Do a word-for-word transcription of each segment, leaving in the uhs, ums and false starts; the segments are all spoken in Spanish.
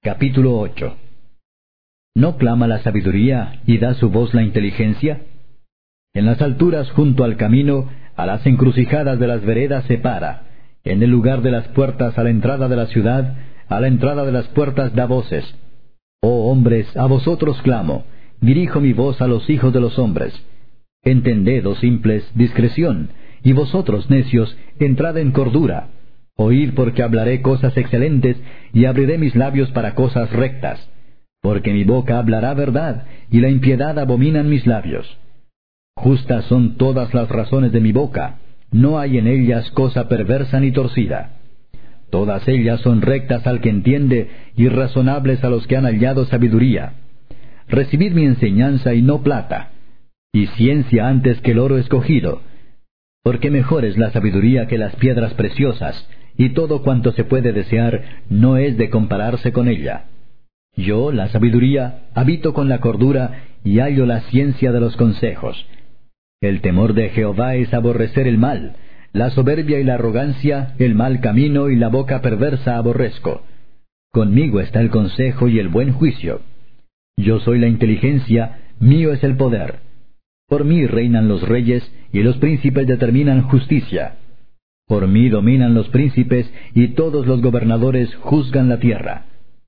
Capítulo ocho. ¿No clama la sabiduría y da su voz la inteligencia? En las alturas junto al camino, a las encrucijadas de las veredas se para. En el lugar de las puertas a la entrada de la ciudad, a la entrada de las puertas da voces. Oh hombres, a vosotros clamo, dirijo mi voz a los hijos de los hombres. Entended, oh simples, discreción, y vosotros necios, entrad en cordura. Oíd, porque hablaré cosas excelentes, y abriré mis labios para cosas rectas. Porque mi boca hablará verdad, y la impiedad abominan mis labios. Justas son todas las razones de mi boca, no hay en ellas cosa perversa ni torcida. Todas ellas son rectas al que entiende, y razonables a los que han hallado sabiduría. Recibid mi enseñanza y no plata, y ciencia antes que el oro escogido. Porque mejor es la sabiduría que las piedras preciosas, y todo cuanto se puede desear no es de compararse con ella. Yo, la sabiduría, habito con la cordura, y hallo la ciencia de los consejos. El temor de Jehová es aborrecer el mal, la soberbia y la arrogancia, el mal camino y la boca perversa aborrezco. Conmigo está el consejo y el buen juicio. Yo soy la inteligencia, mío es el poder. Por mí reinan los reyes, y los príncipes determinan justicia. Por mí dominan los príncipes, y todos los gobernadores juzgan la tierra.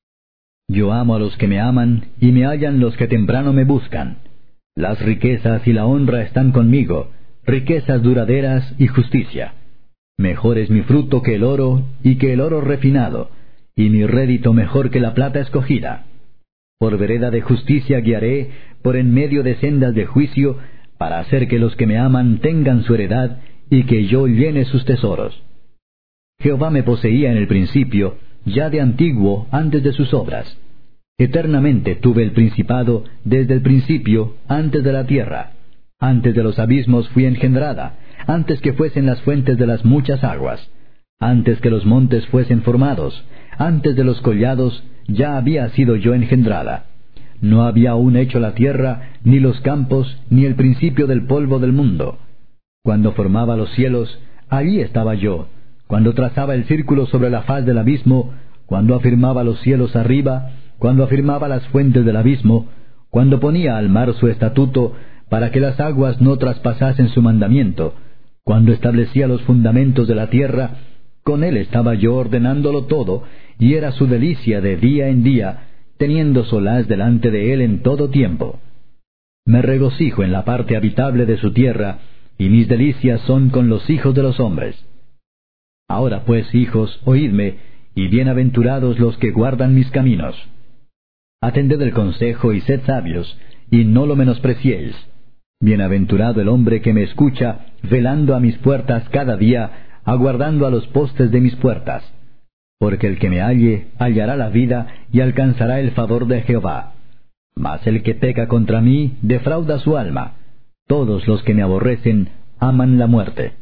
Yo amo a los que me aman, y me hallan los que temprano me buscan. Las riquezas y la honra están conmigo, riquezas duraderas y justicia. Mejor es mi fruto que el oro, y que el oro refinado, y mi rédito mejor que la plata escogida. Por vereda de justicia guiaré, por en medio de sendas de juicio, para hacer que los que me aman tengan su heredad, y que yo llene sus tesoros. Jehová me poseía en el principio, ya de antiguo, antes de sus obras. Eternamente tuve el principado, desde el principio, antes de la tierra. Antes de los abismos fui engendrada, antes que fuesen las fuentes de las muchas aguas. Antes que los montes fuesen formados, antes de los collados, ya había sido yo engendrada. No había aún hecho la tierra, ni los campos, ni el principio del polvo del mundo. Cuando formaba los cielos, allí estaba yo. Cuando trazaba el círculo sobre la faz del abismo, cuando afirmaba los cielos arriba, cuando afirmaba las fuentes del abismo, cuando ponía al mar su estatuto, para que las aguas no traspasasen su mandamiento, cuando establecía los fundamentos de la tierra, con él estaba yo ordenándolo todo, y era su delicia de día en día, teniendo solaz delante de él en todo tiempo. Me regocijo en la parte habitable de su tierra, y mis delicias son con los hijos de los hombres. Ahora pues, hijos, oídme, y bienaventurados los que guardan mis caminos. Atended el consejo y sed sabios, y no lo menospreciéis. Bienaventurado el hombre que me escucha, velando a mis puertas cada día, aguardando a los postes de mis puertas. Porque el que me halle, hallará la vida, y alcanzará el favor de Jehová. Mas el que peca contra mí, defrauda su alma. Todos los que me aborrecen, aman la muerte.